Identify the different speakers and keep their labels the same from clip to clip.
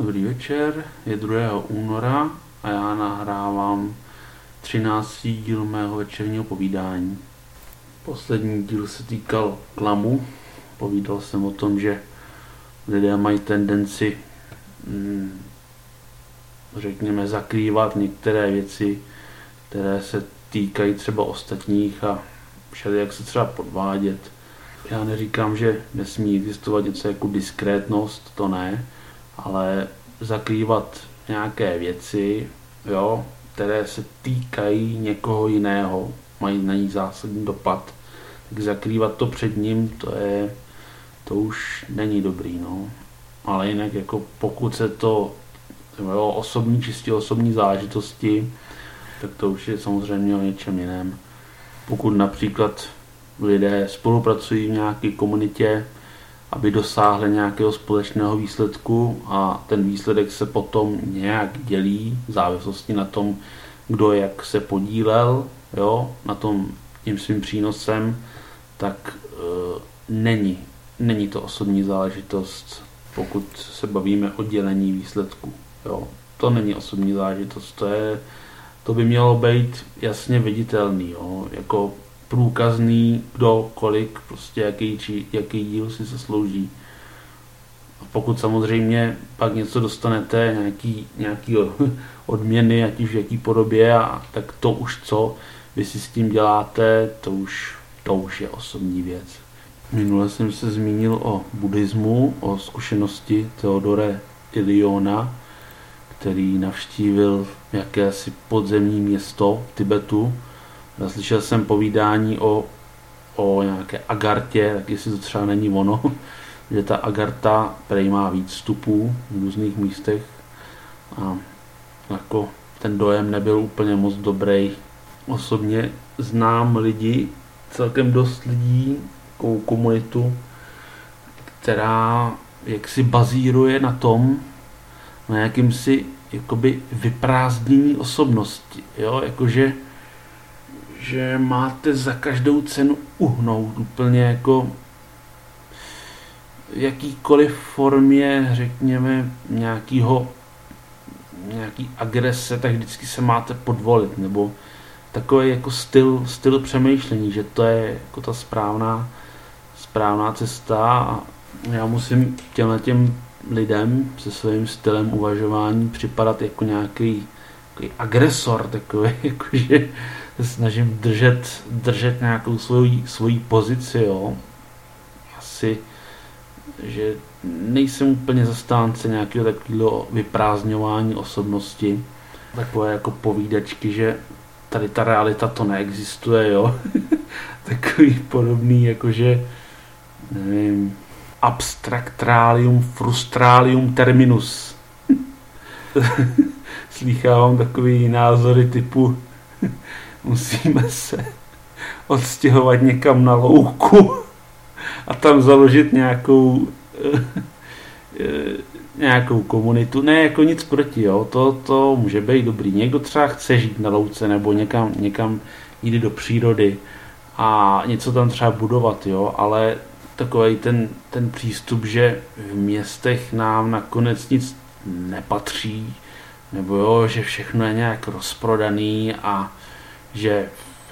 Speaker 1: Dobrý večer, je 2. února a já nahrávám 13. díl mého večerního povídání. Poslední díl se týkal klamu. Povídal jsem o tom, že lidé mají tendenci, řekněme, zakrývat některé věci, které se týkají třeba ostatních a všelijak se třeba podvádět. Já neříkám, že nesmí existovat něco jako diskrétnost, to ne, ale zakrývat nějaké věci, jo, které se týkají někoho jiného, mají na ní zásadní dopad, tak zakrývat to před ním, to už není dobrý, no. Ale jinak jako pokud se to čistě osobní záležitosti, tak to už je samozřejmě o něčem jiném. Pokud například lidé spolupracují v nějaké komunitě, aby dosáhli nějakého společného výsledku a ten výsledek se potom nějak dělí v závislosti na tom, kdo jak se podílel, jo, na tom tím svým přínosem, tak není to osobní záležitost, pokud se bavíme o dělení výsledku. Jo. To není osobní záležitost, to by mělo být jasně viditelný, jo, jako průkazný, kdo, kolik, prostě jaký díl si zaslouží. A pokud samozřejmě pak něco dostanete, nějaký odměny, ať už v jaký podobě, tak to už co vy si s tím děláte, to už je osobní věc. Minule jsem se zmínil o buddhismu, o zkušenosti Theodore Illiona, který navštívil jakési podzemní město v Tibetu. Slyšel jsem povídání o nějaké agartě, tak jestli to třeba není ono, že ta agarta prej má víc vstupů v různých místech a jako ten dojem nebyl úplně moc dobrý. Osobně znám lidi, celkem dost lidí, takovou komunitu, která jaksi bazíruje na tom, na jakýmsi jakoby vyprázdnění osobnosti, jo, jakože že máte za každou cenu uhnout úplně jako v jakýkoliv formě, řekněme, nějaký agrese, tak vždycky se máte podvolit, nebo takový jako styl přemýšlení, že to je jako ta správná cesta a já musím těm lidem se svým stylem uvažování připadat jako nějaký agresor, takový, jakože se snažím držet nějakou svoji pozici, jo. Asi, že nejsem úplně zastánce nějakého takového vyprázdňování osobnosti, takové jako povídačky, že tady ta realita to neexistuje, jo. Takový podobný, jakože nevím, abstractralium frustralium terminus. Slýchávám takový názory typu musíme se odstěhovat někam na louku a tam založit nějakou komunitu. Ne, jako nic proti, jo. To může být dobrý. Někdo třeba chce žít na louce nebo někam jít do přírody a něco tam třeba budovat, jo, ale takovej ten přístup, že v městech nám nakonec nic nepatří, nebo jo, že všechno je nějak rozprodaný a že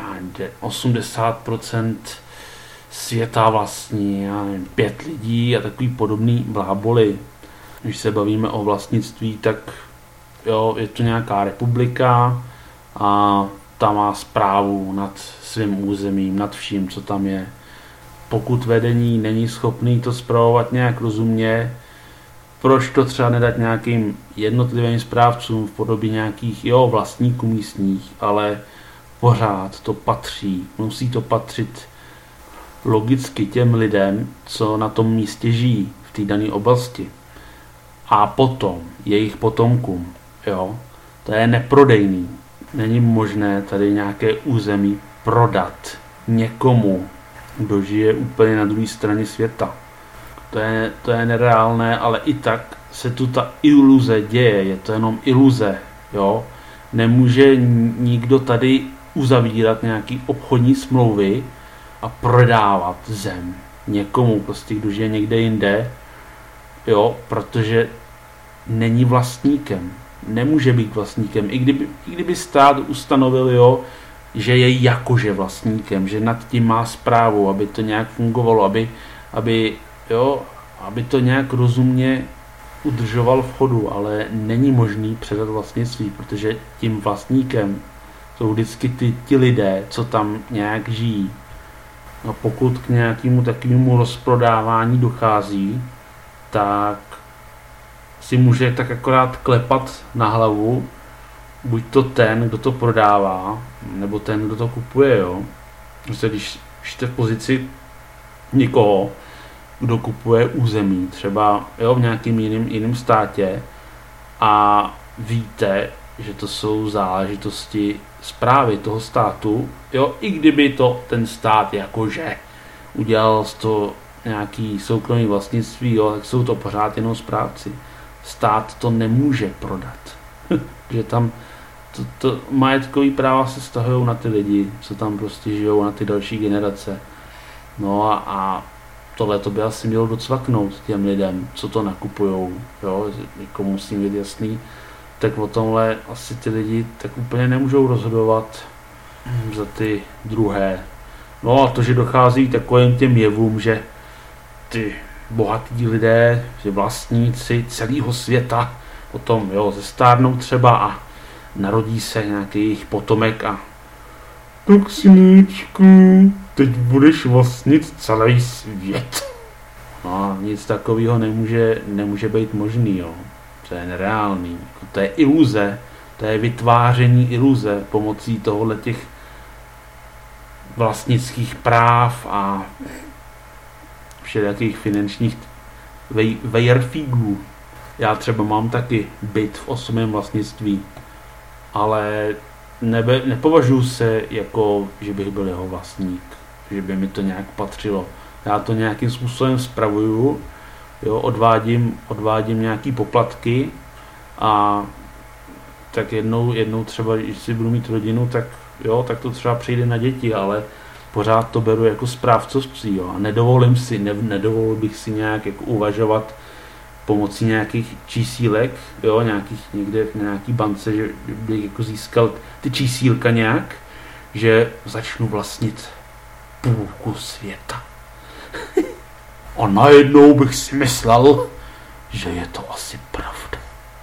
Speaker 1: 80% světa vlastní, 5 lidí a takový podobný bláboli. Když se bavíme o vlastnictví, tak jo, je to nějaká republika a ta má správu nad svým územím, nad vším, co tam je. Pokud vedení není schopný to spravovat nějak rozumně, proč to třeba nedat nějakým jednotlivým správcům v podobě nějakých vlastníků místních, ale pořád to patří, musí to patřit logicky těm lidem, co na tom místě žijí v té dané oblasti. A potom jejich potomkům, jo, to je neprodejný. Není možné tady nějaké území prodat někomu, kdo žije úplně na druhé straně světa. To je nereálné, ale i tak se tu ta iluze děje, je to jenom iluze, jo. Nemůže nikdo tady uzavírat nějaký obchodní smlouvy a prodávat zem někomu, prostě kdo žije někde jinde, jo, protože není vlastníkem. Nemůže být vlastníkem. I kdyby stát ustanovil, jo, že je jakože vlastníkem, že nad tím má správu, aby to nějak fungovalo, aby to nějak rozumně udržoval v chodu, ale není možný předat vlastnictví, protože tím vlastníkem jsou vždycky ti lidé, co tam nějak žijí. A pokud k nějakému takovému rozprodávání dochází, tak si může tak akorát klepat na hlavu buď to ten, kdo to prodává, nebo ten, kdo to kupuje, jo. Prostě když jste v pozici někoho, kdo kupuje území, třeba jo, v nějakém jiném státě a víte, že to jsou záležitosti správy toho státu, jo, i kdyby to ten stát jakože udělal z toho nějaký soukromý vlastnictví, jo, tak jsou to pořád jenom správci. Stát to nemůže prodat. Že tam to majetkový práva se stahují na ty lidi, co tam prostě žijou, na ty další generace. No a tohle to by asi mělo docvaknout těm lidem, co to nakupujou, jo, jako musím být jasný, tak o tomhle asi ty lidi tak úplně nemůžou rozhodovat za ty druhé. No a to, že dochází takovým těm jevům, že ty bohatí lidé, že vlastníci celého světa potom, jo, zestárnou třeba a narodí se nějaký jejich potomek a tak syníčku, teď budeš vlastnit celý svět. No, nic takového nemůže být možný, jo. To je nereálný. To je iluze, to je vytváření iluze pomocí tohohle těch vlastnických práv a všelijakých finančních vejrfígů. Já třeba mám taky byt v osobním vlastnictví, ale nepovažuji se jako, že bych byl jeho vlastník, že by mi to nějak patřilo. Já to nějakým způsobem spravuju, jo, odvádím nějaký poplatky a tak jednou třeba, když si budu mít rodinu, tak jo, tak to třeba přejde na děti, ale pořád to beru jako správcovství, jo, a nedovolil bych si nějak jako uvažovat pomocí nějakých čísílek, jo, někde v nějaký bance, že bych jako získal ty čísílka nějak, že začnu vlastnit půlku světa. A najednou bych si myslel, že je to asi pravda.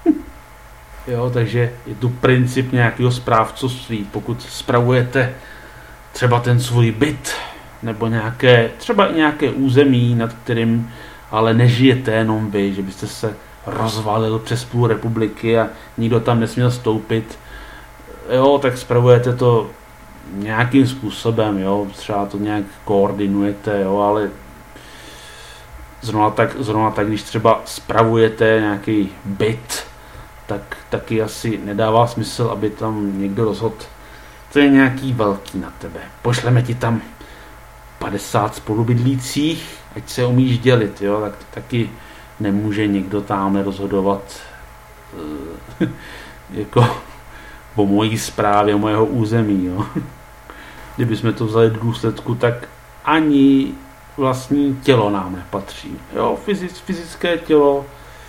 Speaker 1: Jo, takže je tu princip nějakého správcovství. Pokud spravujete třeba ten svůj byt, nebo třeba nějaké území, nad kterým ale nežijete jenom vy, že byste se rozvalil přes půl republiky a nikdo tam nesměl stoupit, jo, tak spravujete to nějakým způsobem, jo, třeba to nějak koordinujete, jo, ale zrovna tak, když třeba spravujete nějaký byt, tak taky asi nedává smysl, aby tam někdo rozhodl, to je nějaký velký na tebe. Pošleme ti tam 50 spolubydlících, ať se umíš dělit, jo, tak taky nemůže někdo tamhle rozhodovat jako o mojí správě, o mého území, jo. Kdybychom to vzali do důsledku, tak ani vlastní tělo nám nepatří. Jo, fyzické tělo,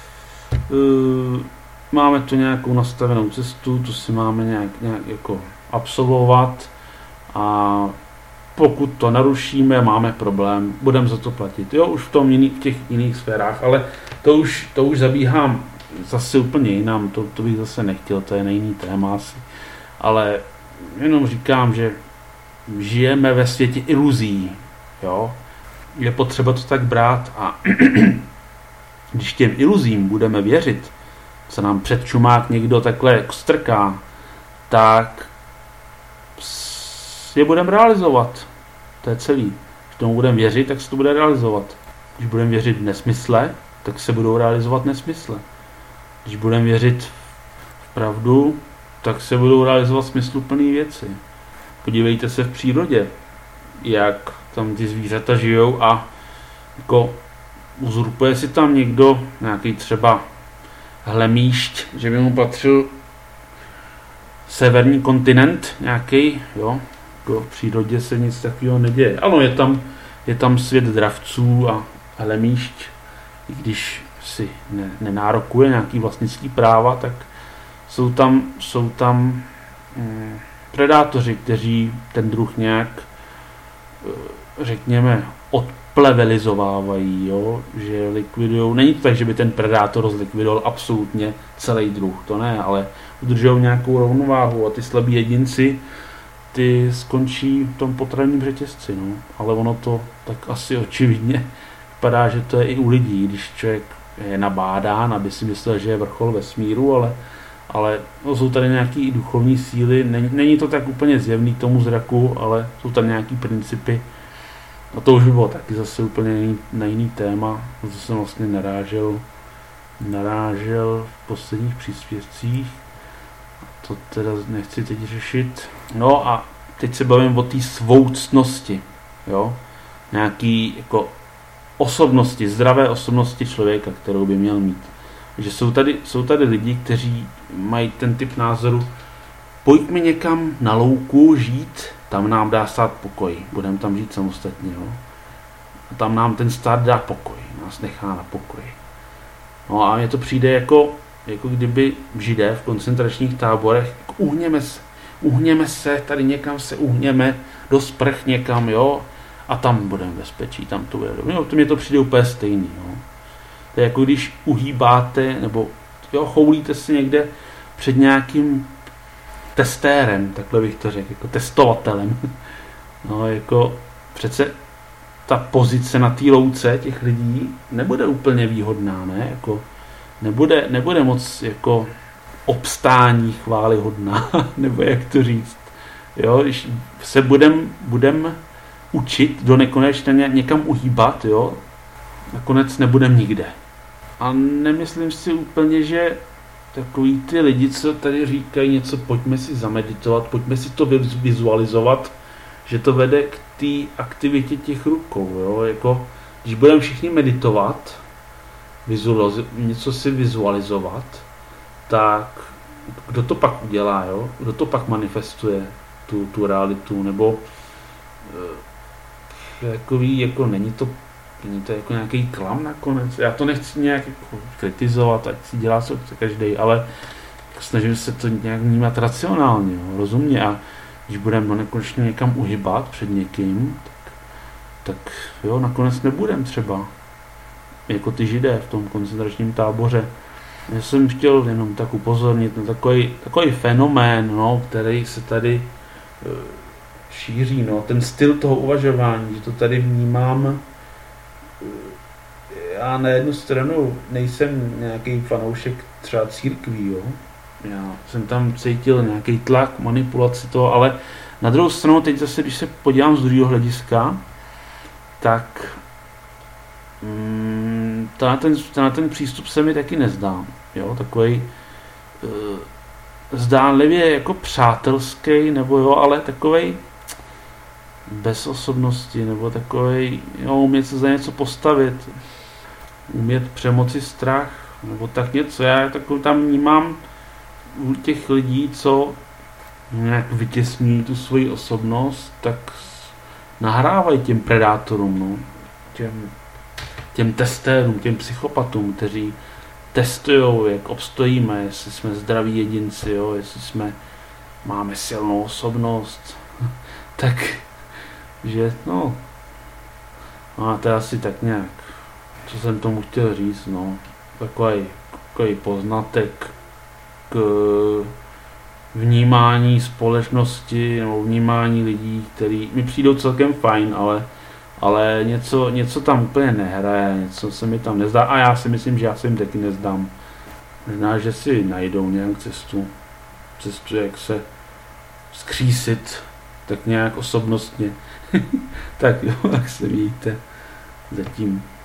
Speaker 1: máme tu nějakou nastavenou cestu, tu si máme nějak jako absolvovat a pokud to narušíme, máme problém, budeme za to platit. Jo, už v těch jiných sférách, ale to už zabíhám zase úplně jinam, to bych zase nechtěl, to je na jiný téma asi. Ale jenom říkám, že žijeme ve světě iluzí, jo. Je potřeba to tak brát a když těm iluzím budeme věřit, co nám před čumák někdo takhle strká, tak je budeme realizovat. To je celý. Když tomu budeme věřit, tak se to bude realizovat. Když budeme věřit v nesmysle, tak se budou realizovat nesmysle. Když budeme věřit v pravdu, tak se budou realizovat smysluplné věci. Podívejte se v přírodě, jak tam ty zvířata žijou a jako uzurpuje si tam někdo nějaký třeba hlemýšť, že by mu patřil severní kontinent nějaký, jo. Jako v přírodě se nic takového neděje. Ano, je tam svět dravců a hlemýšť, i když si nenárokuje nějaký vlastnický práva, tak jsou tam predátoři, kteří ten druh nějak, řekněme, odplevelizovávají, jo? Že likvidujou. Není to tak, že by ten predátor zlikvidoval absolutně celý druh, to ne, ale udržují nějakou rovnováhu a ty slabí jedinci, ty skončí v tom potravním řetězci, no. Ale ono to tak asi očividně vypadá, že to je i u lidí, když člověk je nabádán, aby si myslel, že je vrchol vesmíru, ale no, jsou tady nějaký duchovní síly, není to tak úplně zjevný k tomu zraku, ale jsou tam nějaký principy. A to už by bylo taky zase úplně na jiný téma, to jsem vlastně narážel v posledních příspěvcích. To teda nechci teď řešit. No a teď se bavím o té svouctnosti, jo? Nějaký jako osobnosti, zdravé osobnosti člověka, kterou by měl mít. Že jsou tady lidi, kteří mají ten typ názoru, pojďme někam na louku žít, tam nám dá stát pokoj, budeme tam žít samostatně, jo? A tam nám ten stát dá pokoj, nás nechá na pokoji. No a mně to přijde jako kdyby Židé v koncentračních táborech, uhněme se, tady někam se uhněme, do sprch někam, jo, a tam budeme bezpečí, tam to bude dobré. No, to mně to přijde úplně stejný, jo. To je jako když uhýbáte, nebo jo, choulíte si někde před nějakým testérem, takhle bych to řekl, jako testovatelem. No, jako přece ta pozice na té louce těch lidí nebude úplně výhodná, ne, jako nebude moc jako obstání chvályhodná, nebo jak to říct. Jo, když se budem učit do nekonečna někam uhýbat, jo, nakonec nebudem nikde. A nemyslím si úplně, že takový ty lidi, co tady říkají něco, pojďme si zameditovat, pojďme si to vizualizovat, že to vede k té aktivitě těch rukou, jo, jako když budeme všichni meditovat, něco si vizualizovat, tak kdo to pak udělá, jo? Kdo to pak manifestuje, tu realitu, nebo jako není to jako nějaký klam nakonec. Já to nechci nějak jako kritizovat, ať si dělá co chce každý, ale snažím se to nějak vnímat racionálně, jo? Rozumně, a když budeme nekonečně někam uhybat před někým, tak jo, nakonec nebudem třeba jako ty Židé v tom koncentračním táboře. Já jsem chtěl jenom tak upozornit na takový fenomén, no, který se tady šíří, no, ten styl toho uvažování, že to tady vnímám. Já na jednu stranu nejsem nějaký fanoušek třeba církví, jo. Já jsem tam cítil nějaký tlak, manipulaci toho, ale na druhou stranu teď zase, když se podívám z druhého hlediska, tak ten přístup se mi taky nezdá, jo, takovej zdánlivě jako přátelský, nebo jo, ale takovej bez osobnosti, nebo takovej, jo, umět se za něco postavit, umět přemoci strach, nebo tak něco. Já takový tam vnímám u těch lidí, co nějak vytěsňují tu svoji osobnost, tak nahrávají těm predátorům, no, těm testérům, těm psychopatům, kteří testují, jak obstojíme, jestli jsme zdraví jedinci, jo, jestli máme silnou osobnost, tak, že, no, a to je asi tak nějak, co jsem tomu chtěl říct, no, takový poznatek k vnímání společnosti, nebo vnímání lidí, který mi přijdou celkem fajn, ale něco tam úplně nehraje, něco se mi tam nezdá a já si myslím, že já se jim taky nezdám. Možná, že si najdou nějak cestu, jak se vzkřísit, tak nějak osobnostně. Tak jo, tak se mějte zatím.